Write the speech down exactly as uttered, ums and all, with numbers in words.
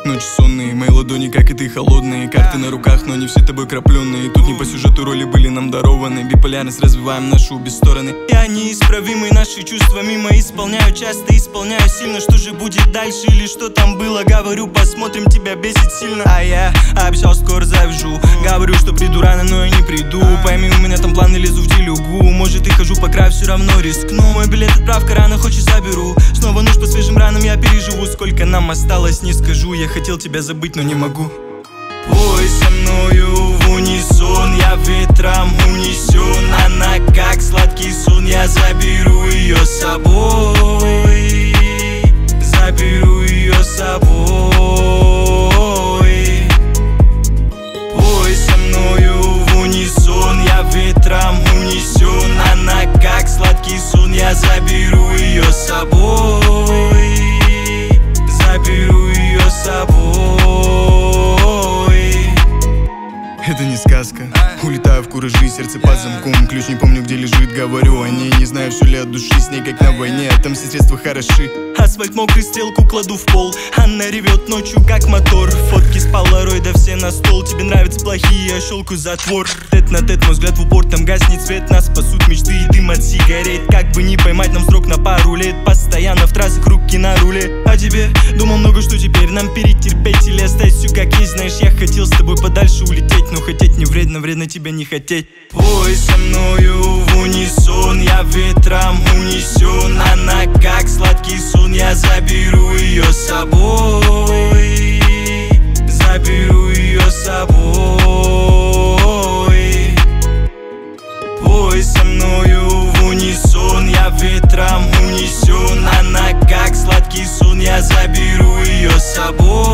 ночи сонные. Мои ладони, как и ты, холодные. Карты на руках, но не все тобой крапленные. Тут не по сюжету роли были нам дарованы. Биполярность развиваем нашу обе стороны. Я неисправимый, наши чувства мимо исполняю. Часто исполняю сильно. Что же будет дальше или что там было? Говорю, посмотрим, тебя бесит сильно. А я обещал, скоро завяжу. Говорю, что приду рано, но я не приду. Пойми, у меня там планы, лезу в делюгу. Может и хожу по краю, все равно рискну. Мой билет отправка рано, хочешь заберу. Снова нож по свежим ранам, я переживу. Сколько нам осталось, не скажу. Я хотел тебя забыть, но не могу. Пой со мною в унисон, я ветром унесен. Она как сладкий сон, я заберу ее с собой. Заберу ее с собой. Пой со мною в унисон, я ветром унесен. Она как сладкий сон, я заберу ее с собой. Заберу ее с собой. Это не сказка. Улетаю в куражи, сердце под замком. Ключ не помню, где лежит, говорю о ней. Не знаю, все ли от души, с ней как на войне. Там все средства хороши. Асфальт мокрый, стрелку кладу в пол. Она ревет ночью, как мотор. Фотки с полароида все на стол. Тебе нравятся плохие, я щелкаю затвор. Тет на тет, мой взгляд в упор, там гаснет свет. Нас спасут мечты и дым от сигарет. Как бы не поймать нам срок на пару лет. Постоянно в трассах, руки на руле. А тебе думал много, что теперь нам перетерпеть. Или оставить все как есть, знаешь, я хотел с тобой подальше улететь. Но хотеть не вредно, вредно тебя не хотеть. Пой со мною в унисон, я ветром унесен. Она как сладкий сон, я заберу ее с собой. Заберу ее с собой. Пой со мною в унисон, я ветром унесен. Она как сладкий сон, я заберу ее с собой.